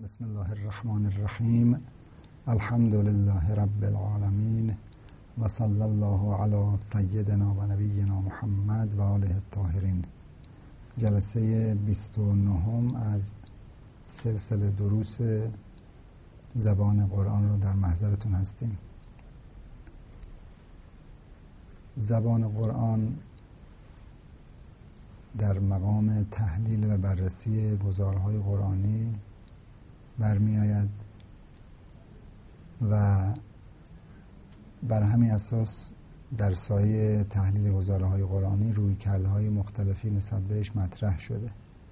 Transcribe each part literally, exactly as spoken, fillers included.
بسم الله الرحمن الرحیم. الحمد لله رب العالمین و صلی الله علی سیدنا و نبینا محمد و آله الطاهرین. جلسه بیست و نه از سلسله دروس زبان قرآن رو در محضرتون هستیم. زبان قرآن در مقام تحلیل و بررسی گزارهای قرآنی برمی آید و بر همین اساس در سایه تحلیل گزارهای قرآنی روی کرده های مختلفی نسبت بهش مطرح شده.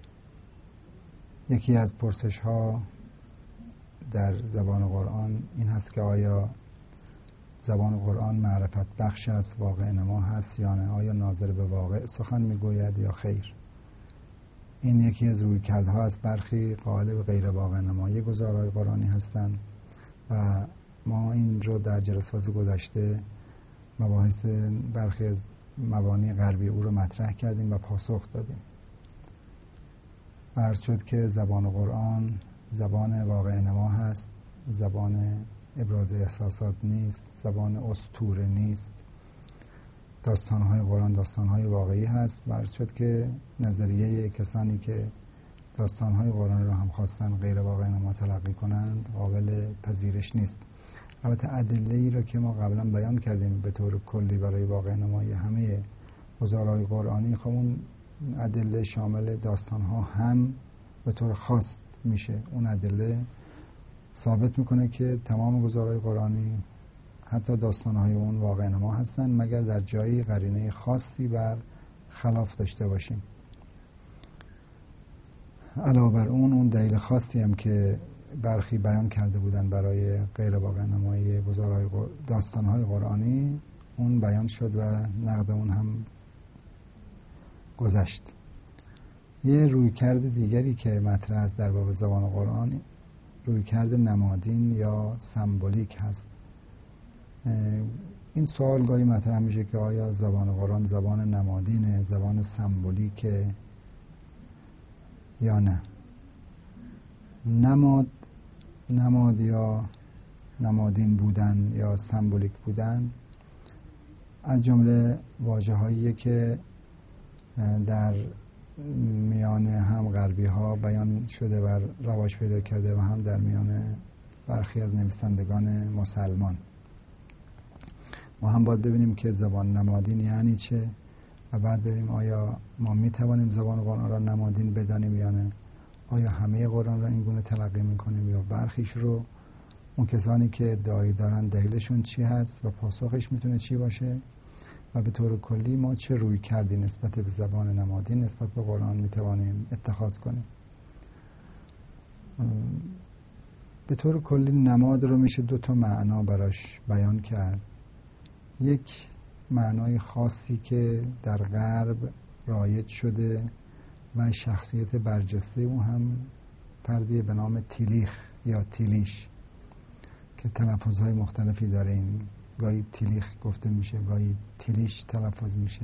یکی از پرسش ها در زبان قرآن این هست که آیا زبان قرآن معرفت بخش است، واقع نما هست یا نه؟ آیا ناظر به واقع سخن میگوید یا خیر؟ این یکی از روی کرده ها است. برخی قائل به غیر واقع نمایی گزارهای قرآنی هستند و ما این رو در جلسات گذشته مباحث برخی از مبانی غربی او رو مطرح کردیم و پاسخ دادیم. عرض شد که زبان قرآن زبان واقع نما هست، زبان ابراز احساسات نیست، زبان اسطوره نیست. داستانهای قرآن داستانهای واقعی هست و عرض شد که نظریه کسانی که داستانهای قرآن رو هم خواستن غیر واقع نما تلقی کنند قابل پذیرش نیست. البته ادله‌ای را که ما قبلا بیان کردیم به طور کلی برای واقع نمایی همه گزارهای قرآنی، خب اون ادله شامل داستانها هم به طور خاص میشه. اون ادله ثابت میکنه که تمام گزارهای قرآنی حتی داستانهای اون واقع نما هستن مگر در جایی قرینه خاصی بر خلاف داشته باشیم. علاوه بر اون اون دلیل خاصی هم که برخی بیان کرده بودن برای غیر واقع نمایی گزارهای داستانهای قرآنی، اون بیان شد و نقد اون هم گذشت. یه رویکرد دیگری که مطرح است در باب زبان قرآن رویکرد نمادین یا سمبولیک هست. این سوال گاهی مطرح میشه که آیا زبان قرآن زبان نمادینه، زبان سمبولیکه یا نه؟ نماد نماد یا نمادین بودن یا سمبولیک بودن از جمله واژه‌هایی که در میان هم غربی ها بیان شده و رواج پیدا کرده و هم در میان برخی از نویسندگان مسلمان. ما هم باید ببینیم که زبان نمادین یعنی چه و بعد ببینیم آیا ما می توانیم زبان قرآن را نمادین بدانیم یا نه؟ آیا همه قرآن را این گونه تلقی میکنیم یا برخیش رو؟ اون کسانی که ادعایی دارن دلیلشون چی هست و پاسخش میتونه چی باشه؟ و به طور کلی ما چه روی کردی نسبت به زبان نمادین نسبت به قرآن میتوانیم اتخاذ کنیم؟ به طور کلی نماد رو میشه دو تا معنا براش بیان کرد. یک معنای خاصی که در غرب رایج شده و شخصیت برجسته اون هم فردی به نام تیلیخ یا تیلیش که تلفظهای مختلفی داره. این گاهی تیلیخ گفته میشه، گاهی تیلیش تلفظ میشه،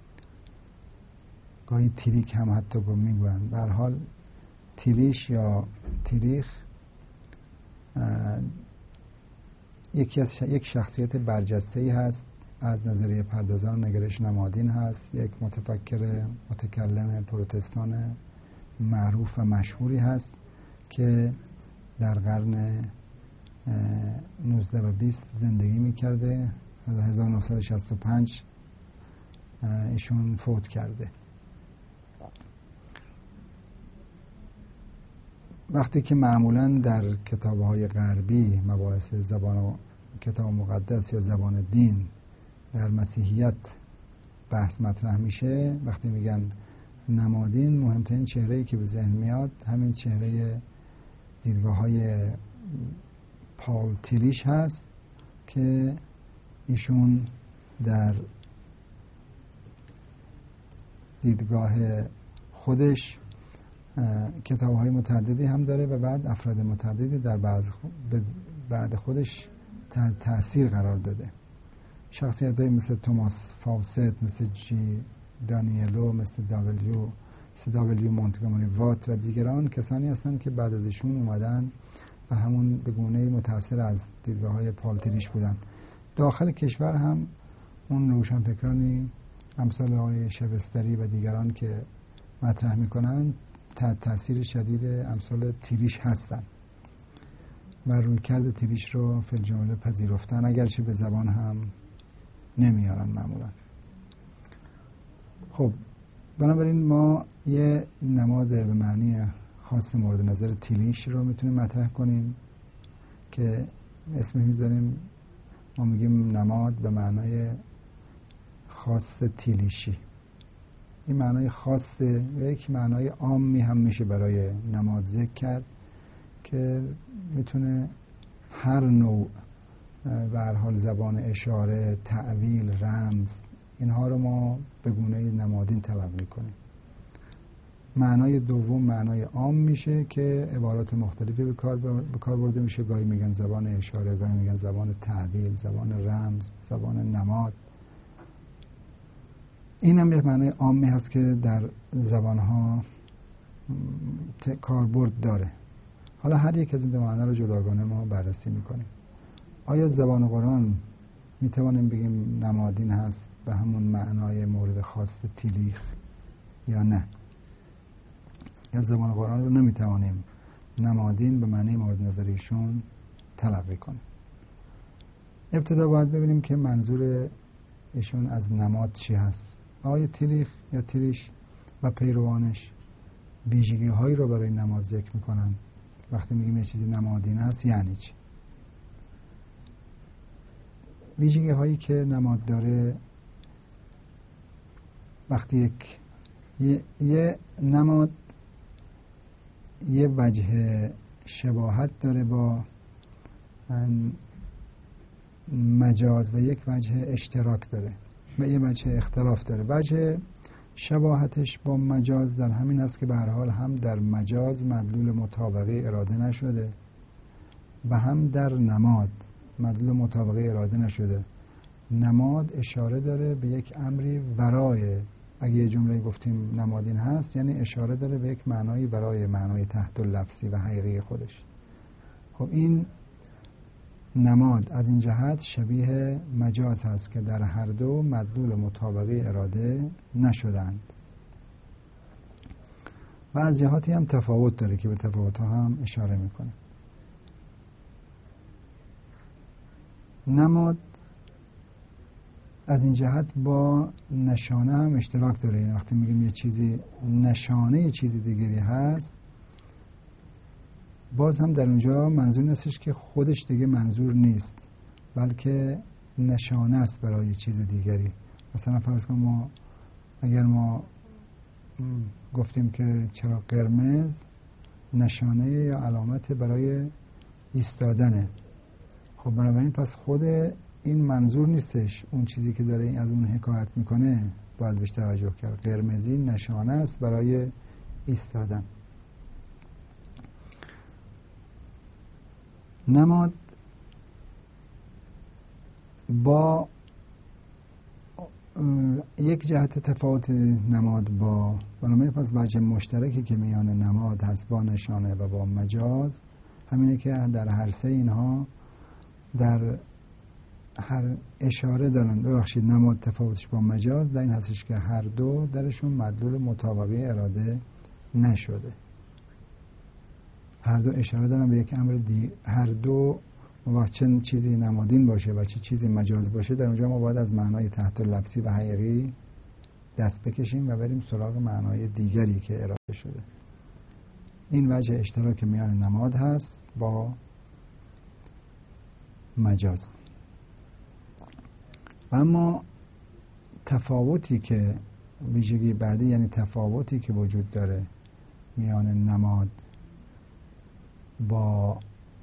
گاهی تیلیک هم حتی میگوین. به هر حال تیلیش یا تیلیخ یکی از ش... یک شخصیت برجسته‌ای هست از نظریه پردازان نگرش نمادین هست. یک متفکر متکلم پروتستان معروف و مشهوری هست که در قرن نوزده و بیست زندگی میکرده. از هزار و نهصد و شصت و پنج ایشون فوت کرده. وقتی که معمولاً در کتاب‌های غربی مباحث زبان و کتاب مقدس یا زبان دین در مسیحیت بحث مطرح میشه، وقتی میگن نمادین، مهمترین چهره‌ای که به ذهن میاد همین چهره دیدگاه‌های پال تیلیش هست که ایشون در دیدگاه خودش کتاب‌های متعددی هم داره و بعد افراد متعددی در بعض بعد خودش تأثیر قرار داده. شخصیت‌هایی مثل توماس فاوست، مثل جی دانیلو، مثل دابلیو سی دابلیو مونتگومری وات و دیگران کسانی هستند که بعد از ایشون اومدن و همون به گونه‌ای متأثر از دیدگاه‌های پال تریش بودن. داخل کشور هم اون روشنفکرانی امثال آقای شبستری و دیگران که مطرح میکنن تحت تاثیر شدید امثال تریش هستن و رویکرد تریش رو فی الجمله پذیرفتن، اگرچه به زبان هم نمیارن معمولا. خب بنابراین ما یه نماد به معنی خاص مورد نظر تیلیش رو میتونیم مطرح کنیم که اسمش میذاریم، ما میگیم نماد به معنای خاص تیلیشی. این معنای خاصه و یک معنای عامی هم میشه برای نماد ذکر کرد که میتونه هر نوع به هر حال زبان اشاره، تعویل، رمز، اینها رو ما به گونه نمادین تلقی کنیم. معنای دوم معنای عام میشه که عبارات مختلفی به کار به کار برده میشه، گاهی میگن زبان اشاره، گاهی میگن زبان تعویل، زبان رمز، زبان نماد. این هم یک معنای عامی هست که در زبانها کاربرد داره. حالا هر یک از این دو معنی رو جداگانه ما بررسی میکنیم. آیا زبان قرآن میتوانیم بگیم نمادین هست به همون معنای مورد خاص تیلیخ یا نه؟ یا زبان قرآن رو نمیتوانیم نمادین به معنی مورد نظریشون تلقی کنیم؟ ابتدا باید ببینیم که منظور ایشون از نماد چی هست. آیا تیلیخ یا تیلیش و پیروانش ویژگی هایی رو برای نماد ذکر میکنن؟ وقتی میگیم یه چیزی نمادین هست یعنی چی؟ ویژگی هایی که نماد داره، وقتی یک یه, یه نماد یه وجه شباهت داره با مجاز و یک وجه اشتراک داره و یه وجه اختلاف داره. وجه شباهتش با مجاز در همین است که به هر حال هم در مجاز مدلول مطابقه اراده نشده و هم در نماد مدلول مطابقه اراده نشده. نماد اشاره داره به یک امری ورای، اگه یه جمله گفتیم نمادین هست یعنی اشاره داره به یک معنایی ورای معنای تحت لفظی و حقیقی خودش. خب این نماد از این جهت شبیه مجاز هست که در هر دو مدلول مطابقه اراده نشدند و از جهاتی هم تفاوت داره که به تفاوت ها هم اشاره میکنه. نماد از این جهت با نشانه هم اشتراک داره. یعنی وقتی میگیم یه چیزی نشانه یه چیزی دیگری هست، باز هم در اونجا منظور نیستش که خودش دیگه منظور نیست، بلکه نشانه است برای چیز دیگری. مثلا فرض کن ما اگر ما گفتیم که چرا قرمز، نشانه یا علامت برای ایستادنه. خب بنابراین پس خود این منظور نیستش، اون چیزی که داره از اون حکایت میکنه باید بهش توجه کرد. قرمزی نشانه است برای ایستادن. نماد با یک جهت تفاوت نماد با بنابراین پس وجه مشترکی که میان نماد هست با نشانه و با مجاز همینه که در هر سه اینها در هر اشاره دارن. ببخشید نماد تفاوتش با مجاز در این هستش که هر دو درشون مدلول مطابقه اراده نشده. هر دو اشاره دارن به یک امر دی. هر دو وقت چه چیزی نمادین باشه و چه چیزی مجاز باشه، در اونجا ما باید از معنای تحت لفظی و حقیقی دست بکشیم و بریم سراغ معنای دیگری که اراده شده. این وجه اشتراک میان نماد هست با مجاز. و اما تفاوتی که ویژگی بعدی، یعنی تفاوتی که وجود داره میان نماد با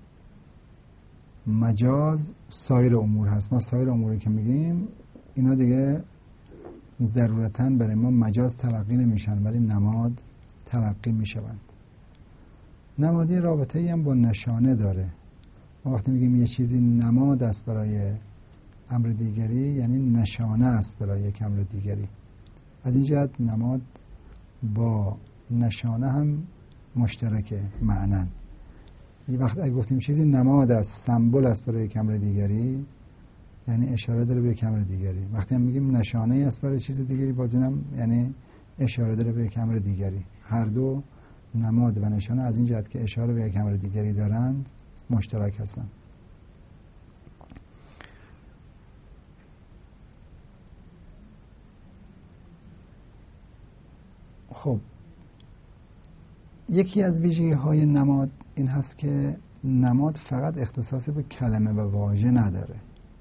مجاز سایر امور هست. ما سایر اموری که میگیم اینا دیگه ضرورتاً برای ما مجاز تلقی نمیشن ولی نماد تلقی میشوند. نمادی رابطه ای هم با نشانه داره. ما وقتی میگیم یه چیزی نماد است برای امر دیگری یعنی نشانه است برای یک امر دیگری. از این جهت نماد با نشانه هم مشترک معنن. یه وقت اگه گفتیم چیزی نماد است، سمبل است برای یک امر دیگری، یعنی اشاره داره به یک امر دیگری. وقتی هم میگیم نشانه است برای چیز دیگری، باز اینم یعنی اشاره داره به یک امر دیگری. هر دو نماد و نشانه از این جهت که اشاره به یک امر دیگری دارند مشترک هستند. خب یکی از ویژگی‌های نماد این هست که نماد فقط اختصاص به کلمه و واژه نداره،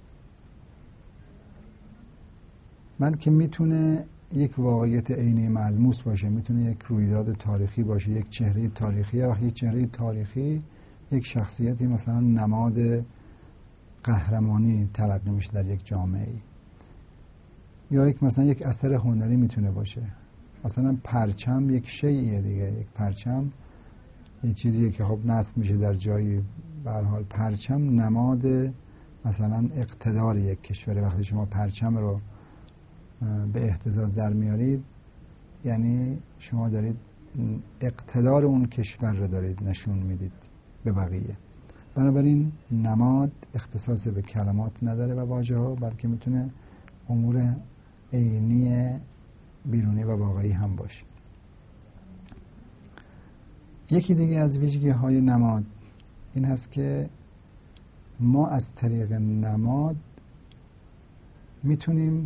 بلکه میتونه یک واقعیت عینی ملموس باشه، میتونه یک رویداد تاریخی باشه، یک چهره تاریخی. وقتی یک چهره تاریخی، یک شخصیتی مثلا نماد قهرمانی تلقی میشه در یک جامعه، یا یک مثلا یک اثر هنری میتونه باشه. مثلا پرچم یک شیء دیگه، یک پرچم یک چیزیه که خب نصب میشه در جایی. به هر حال پرچم نماد مثلا اقتدار یک کشوره. وقتی شما پرچم رو به اهتزاز در میارید، یعنی شما دارید اقتدار اون کشور رو دارید نشون میدید به بقیه. بنابراین نماد اختصاص به کلمات نداره و واژه ها، بلکه میتونه امور عینی بیرونی و واقعی هم باشه. یکی دیگه از ویژگی های نماد این هست که ما از طریق نماد میتونیم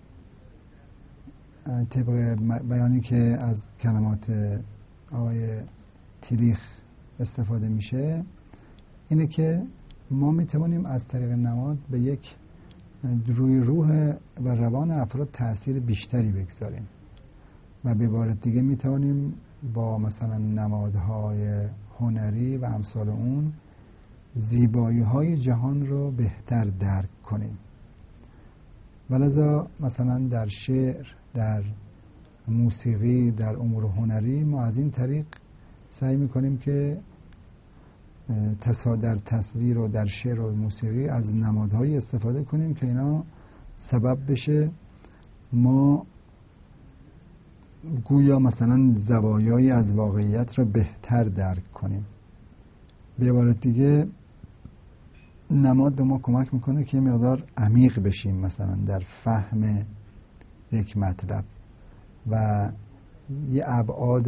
طبق بیانی که از کلمات آقای تیلیخ استفاده میشه اینه که ما میتونیم از طریق نماد به یک روی روح و روان افراد تأثیر بیشتری بگذاریم و به عبارت دیگه میتونیم با مثلا نمادهای هنری و امثال اون زیبایی های جهان رو بهتر درک کنیم. ولذا مثلا در شعر، در موسیقی، در امور هنری ما از این طریق سعی میکنیم که در تصویر و در شعر و موسیقی از نمادهایی استفاده کنیم که اینا سبب بشه ما گویا مثلا زوایایی از واقعیت را بهتر درک کنیم. به عبارت دیگه نماد به ما کمک میکنه که یه مقدار عمیق بشیم مثلا در فهم یک مطلب و یه ابعاد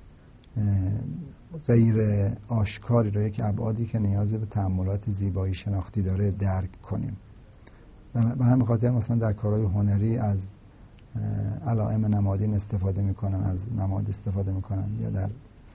غیر آشکاری رو، یک ابعادی که نیاز به تأملات زیبایی شناختی داره درک کنیم. به همین خاطر مثلا در کارهای هنری از علائم نمادین استفاده میکنن، از نماد استفاده میکنن، یا در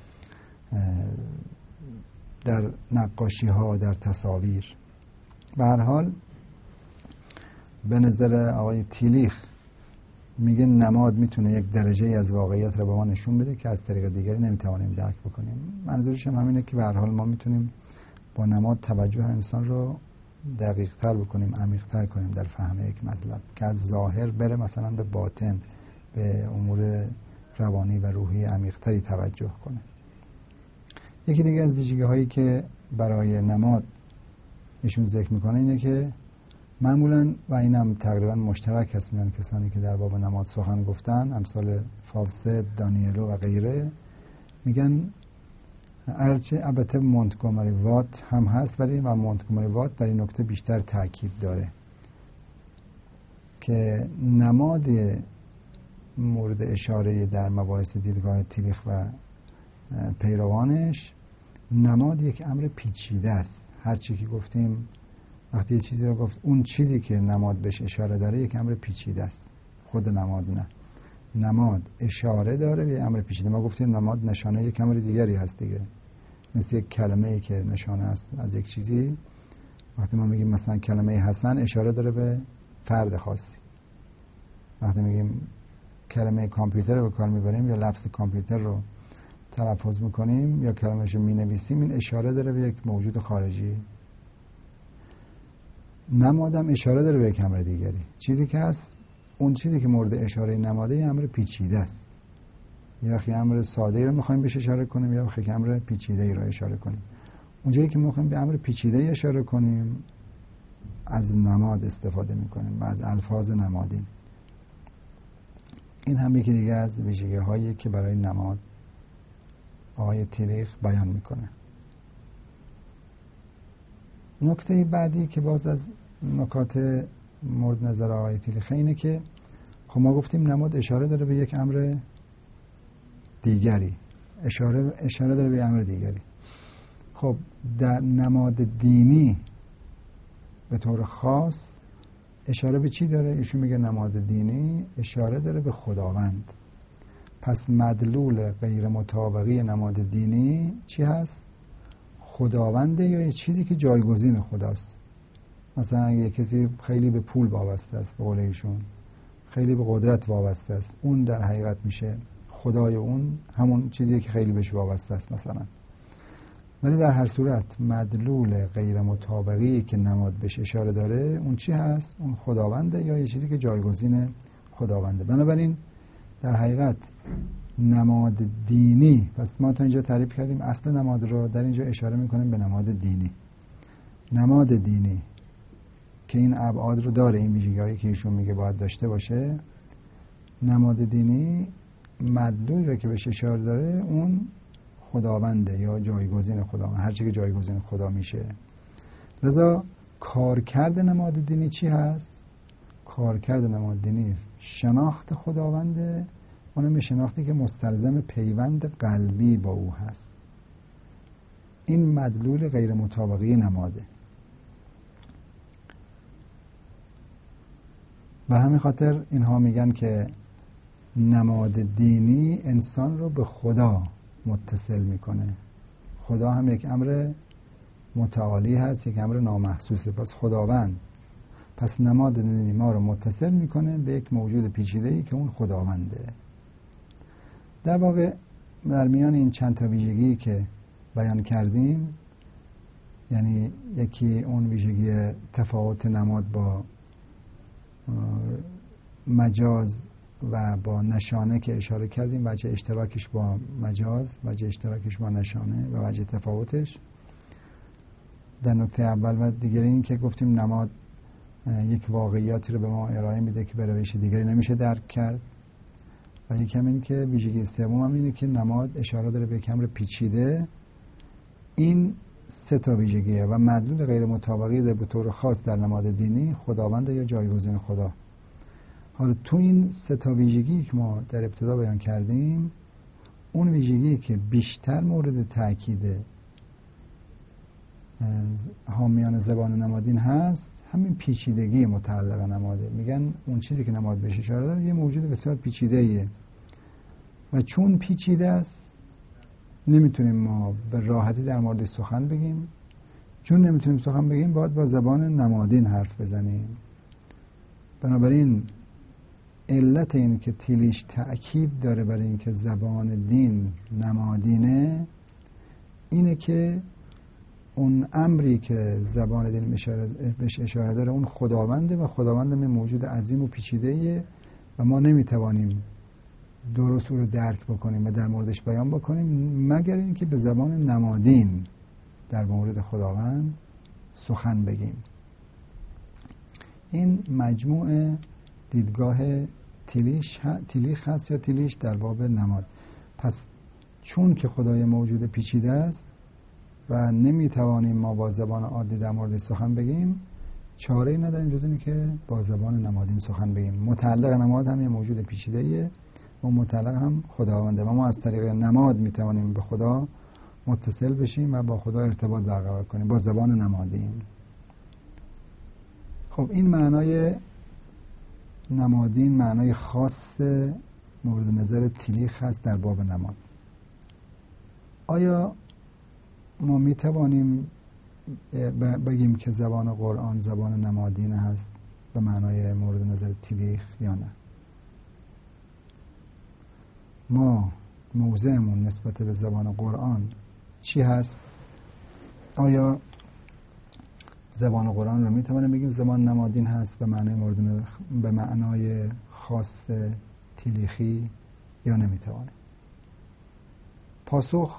در نقاشی ها، در تصاویر. به هر حال به نظر آقای تیلیخ میگه نماد میتونه یک درجه از واقعیت رو به ما نشون بده که از طریق دیگری نمیتوانیم درک بکنیم. منظورش هم همینه که به هر حال ما میتونیم با نماد توجه انسان رو دقیق تر بکنیم، عمیق تر کنیم در فهم یک مطلب که از ظاهر بره مثلا به باطن، به امور روانی و روحی عمیق تری توجه کنه. یکی دیگه از ویژگی هایی که برای نماد ایشون ذکر میکنه اینه که معمولا، و اینم تقریبا مشترک هست میان کسانی که در باب نماد سخن گفتن، امثال فاوست، دانیلو و غیره، میگن ارچه البته مونتگومری وات هم هست، ولی و مونتگومری وات بر این نکته بیشتر تاکید داره که نماد مورد اشاره در مباحث دیدگاه تیلیخ و پیروانش، نماد یک امر پیچیده است. هر چی که گفتیم، وقتی یه چیزی رو گفت، اون چیزی که نماد بهش اشاره داره یک امر پیچیده است، خود نماد نه. نماد اشاره داره به امر پیچیده. ما گفتیم نماد نشانه یک امر دیگری هست دیگه، مثل یک کلمه ای که نشانه است از یک چیزی. وقتی ما میگیم مثلا کلمه حسن، اشاره داره به فرد خاصی. وقتی میگیم کلمه کامپیوتر رو به کار میبریم یا لفظ کامپیوتر رو تلفظ میکنیم یا کلمه‌شو مینویسیم، این اشاره داره به یک موجود خارجی. نمادم اشاره داره به یک امر دیگری. چیزی که هست، اون چیزی که مورد اشاره نماده یه امر پیچیده است. یا خیلی امر ساده ای رو میخوایم بهش اشاره کنیم، یا خیلی امر پیچیده ای رو اشاره کنیم. اونجایی که میخوایم به امر پیچیده ای اشاره کنیم، از نماد استفاده میکنیم و از الفاظ نمادین. این هم یکی دیگه از ویژگی هایی که برای نماد آقای تیلیخ بیان میکنه. نکته بعدی که باز از نکات مورد نظر آقای تیلیخ اینه که خب ما گفتیم نماد اشاره داره به یک امر دیگری، اشاره اشاره داره به امر دیگری. خب در نماد دینی به طور خاص اشاره به چی داره؟ ایشون میگه نماد دینی اشاره داره به خداوند. پس مدلول غیر مطابقی نماد دینی چی هست؟ خداونده یا یه چیزی که جایگزین خداست. مثلا اگه کسی خیلی به پول وابسته است، به قول ایشون خیلی به قدرت وابسته است، اون در حقیقت میشه خدای اون، همون چیزی که خیلی بهش وابسته است مثلا. ولی در هر صورت مدلول غیر مطابقی که نماد بهش اشاره داره اون چی هست؟ اون خداونده یا یه چیزی که جایگزین خداونده. بنابراین در حقیقت نماد دینی، پس ما تا اینجا تعریف کردیم اصل نماد رو، در اینجا اشاره میکنیم به نماد دینی. نماد دینی که این ابعاد رو داره، این ویژگی‌هایی که ایشون میگه باید داشته باشه، نماد دینی مدلولی رو که بهش اشاره داره اون خداونده یا جایگزین خدا، هر چی که جایگزین خدا میشه. لذا کارکرد نماد دینی چی هست؟ کارکرد نماد دینی شناخت خداونده، اونم شناختی که مستلزم پیوند قلبی با او هست. این مدلول غیر مطابقی نماده. به همین خاطر اینها میگن که نماد دینی انسان رو به خدا متصل میکنه. خدا هم یک امر متعالی هست، یک امر نامحسوسه. پس خداوند، پس نماد دینی ما رو متصل میکنه به یک موجود پیچیده‌ای که اون خداونده. در واقع در میان این چند تا ویژگی که بیان کردیم، یعنی یکی اون ویژگی تفاوت نماد با مجاز و با نشانه که اشاره کردیم، وجه اشتراکش با مجاز، وجه اشتراکش با نشانه و وجه تفاوتش در نکته اول. و دیگری این که گفتیم نماد یک واقعیاتی رو به ما ارائه میده که به روش دیگری نمیشه درک کرد. و یکم این که ویژگی سوم هم اینه که نماد اشاره داره به یک امر پیچیده. این سه تا ویژگیه و مدلول غیر مطابقی به طور خاص در نماد دینی خداوند یا جایگزین خدا. حالا تو این سه تا ویژگی که ما در ابتدا بیان کردیم، اون ویژگی که بیشتر مورد تاکید حامیان زبان نمادین هست همین پیچیدگی متعلق نماده. میگن اون چیزی که نماد بهش اشاره داره یه موجود بسیار پیچیده‌ایه و چون پیچیده است نمیتونیم ما به راحتی در موردش سخن بگیم. چون نمیتونیم سخن بگیم باید با زبان نمادین حرف بزنیم. بنابراین علت این که تیلیش تأکید داره برای این که زبان دین نمادینه اینه که اون امری که زبان دین بهش اشاره داره اون خداونده و خداوند من موجود عظیم و پیچیده‌ایه و ما نمیتوانیم درست او رو درک بکنیم و در موردش بیان بکنیم مگر اینکه به زبان نمادین در مورد خداوند سخن بگیم. این مجموع دیدگاه تیلیش تیلیخ هست یا تیلیش در باب نماد. پس چون که خدای موجود پیچیده است و نمیتوانیم ما با زبان عادی در مورد سخن بگیم، چاره‌ای نداریم جز اینه که با زبان نمادین سخن بگیم. متعلق نماد هم یه موجود پیچیده‌ایه و متعلق هم خداونده و ما از طریق نماد میتوانیم به خدا متصل بشیم و با خدا ارتباط برقرار کنیم با زبان نمادین. خب این معنای نمادین معنای خاص مورد نظر تیلیخ هست در باب نماد. آیا ما می توانیم بگیم که زبان قرآن زبان نمادین هست به معنای مورد نظر تیلیخ یا نه؟ ما موضعمون نسبت به زبان قرآن چی هست؟ آیا زبان قرآن رو می توانیم بگیم زبان نمادین هست به معنای مورد نظر به معنای خاص تیلیخی یا نمی توانیم؟ پاسخ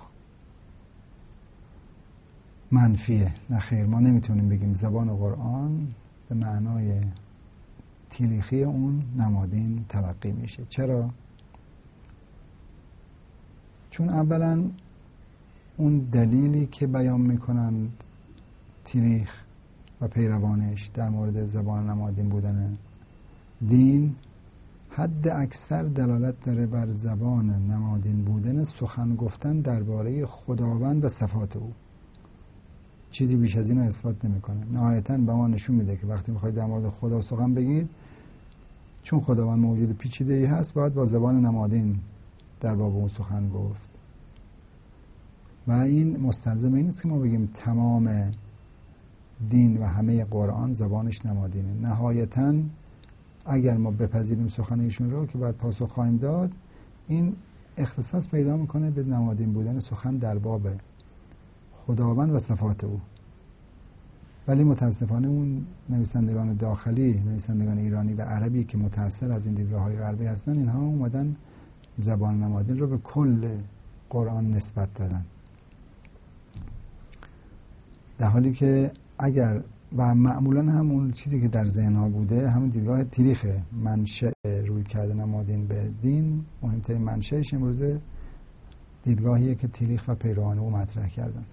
منفیه. نه خیر، ما نمیتونیم بگیم زبان قرآن به معنای تیلیخی اون نمادین تلقی میشه. چرا؟ چون اولا اون دلیلی که بیان میکنن تیلیخ و پیروانش در مورد زبان نمادین بودن دین حد اکثر دلالت داره بر زبان نمادین بودن سخن گفتن درباره خداوند و صفات او. چیزی بیش از این رو اثبات نمیکنه. نهایتاً به ما نشون میده که وقتی میخواید در مورد خدا سخن بگید، چون خداوند موجود پیچیده‌ای هست، باید با زبان نمادین در باب اون سخن گفت. و این مستلزم این نیست که ما بگیم تمام دین و همه قرآن زبانش نمادینه. نهایتاً اگر ما بپذیریم سخن ایشون رو که بعد پاسخ خواهیم داد، این اختصاص پیدا میکنه به نمادین بودن سخن در باب خداوند و صفات او. ولی متاسفانه اون نویسندگان داخلی، نویسندگان ایرانی و عربی که متأثر از این دیدگاه‌های غربی هستن، اینها اومدن زبان نمادین رو به کل قرآن نسبت دادن، در حالی که اگر و معمولا هم اون چیزی که در ذهن‌ها بوده همون دیدگاه تاریخه. منشأ روی کرده نمادین به دین، مهمترین منشأش امروزه دیدگاهیه که تاریخ و پیروان او مطرح کردن.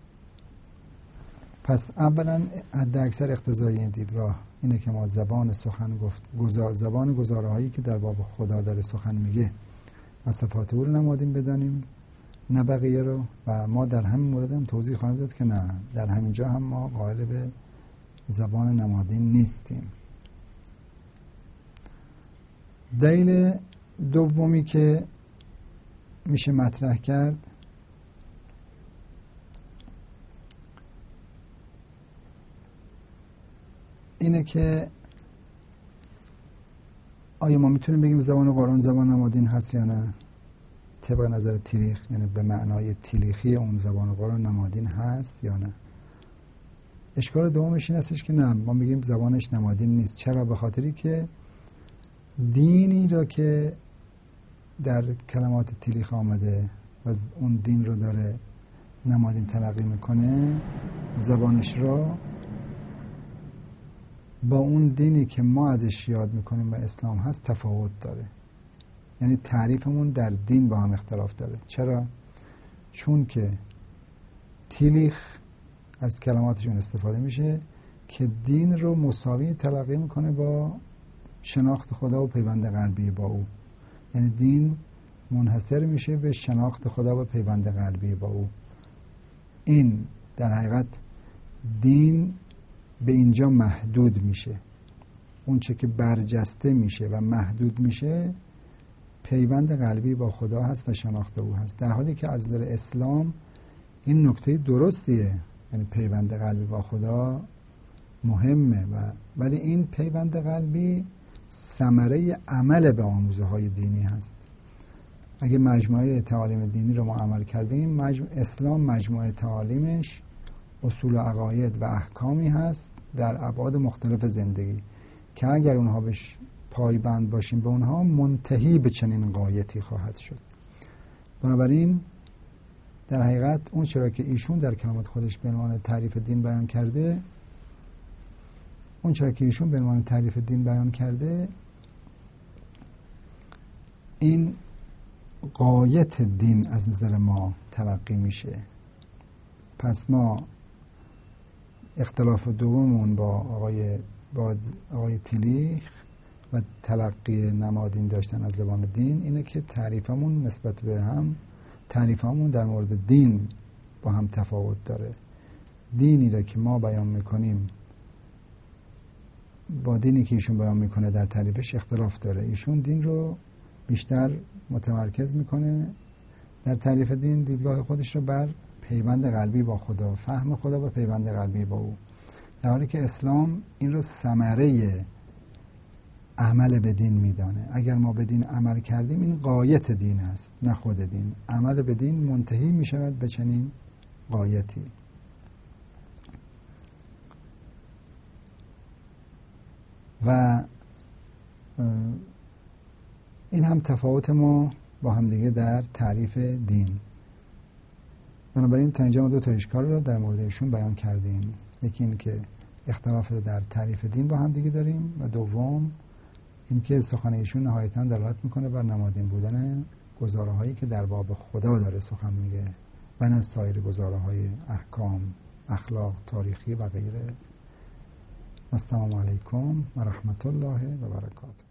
پس اولا حد اکثر اقتضای این دیدگاه اینه که ما زبان سخن گفت گزار زبان گزاره هایی که در باب خدا داره سخن میگه و صفات او رو نمادین بدانیم، نه بقیه رو. و ما در همین مورد هم توضیح خواهیم داد که نه، در همین جا هم ما قائل به زبان نمادین نیستیم. دلیل دومی که میشه مطرح کرد اینه که آیا ما میتونیم بگیم زبان قرآن زبان نمادین هست یا نه؟ طبق نظر تاریخ، یعنی به معنای تاریخی اون زبان قرآن نمادین هست یا نه؟ اشکال دومش این هستش که نه، ما میگیم زبانش نمادین نیست. چرا؟ به خاطری که دینی را که در کلمات تاریخ آمده و اون دین رو داره نمادین تلقی میکنه، زبانش را با اون دینی که ما ازش یاد میکنیم و اسلام هست تفاوت داره. یعنی تعریفمون در دین با هم اختلاف داره. چرا؟ چون که تاریخ از کلماتشون استفاده میشه که دین رو مساوی تلقی میکنه با شناخت خدا و پیوند قلبی با او. یعنی دین منحصر میشه به شناخت خدا و پیوند قلبی با او. این در حقیقت دین به اینجا محدود میشه. اون چه که برجسته میشه و محدود میشه پیوند قلبی با خدا هست و شناخت او هست، در حالی که از نظر اسلام این نکته درستیه. یعنی پیوند قلبی با خدا مهمه، و ولی این پیوند قلبی ثمره عمل به آموزه های دینی هست. اگه مجموعه تعالیم دینی رو ما عمل کردیم، مجموع اسلام مجموعه تعالیمش اصول و عقاید و احکامی هست در ابعاد مختلف زندگی که اگر اونها بهش پایبند باشیم به اونها، منتهی به چنین غایتی خواهد شد. بنابراین در حقیقت اون چرا که ایشون در کلمات خودش به عنوان تعریف دین بیان کرده اون چرا که ایشون به عنوان تعریف دین بیان کرده این غایت دین از نظر ما تلقی میشه. پس ما اختلاف دوممون با آقای با آقای تالیخ و تلقی نمادین داشتن از زبان دین اینه که تعریفمون نسبت به هم تعریفمون در مورد دین با هم تفاوت داره. دینی را که ما بیان میکنیم با دینی که ایشون بیان میکنه در تعریفش اختلاف داره. ایشون دین رو بیشتر متمرکز میکنه در تعریف دین، دیدگاه خودش رو بر پیوند قلبی با خدا، فهم خدا و پیوند قلبی با او، در حالی که اسلام این رو ثمره عمل به دین میدانه. اگر ما به دین عمل کردیم این غایت دین است نه خود دین. عمل به دین منتهی میشود به چنین غایتی. و این هم تفاوت ما با هم دیگه در تعریف دین. بنابراین تا اینجا ما دو تا اشکال رو در مورد ایشون بیان کردیم. یکی این که اختلاف در تعریف دین با هم دیگه داریم، و دوم اینکه سخن ایشون نهایتاً دلالت میکنه بر نمادین بودن گزاره هایی که در باب خدا داره سخن میگه و نه سایر گزاره های احکام، اخلاق، تاریخی و غیره. السلام علیکم و رحمت الله و برکاته.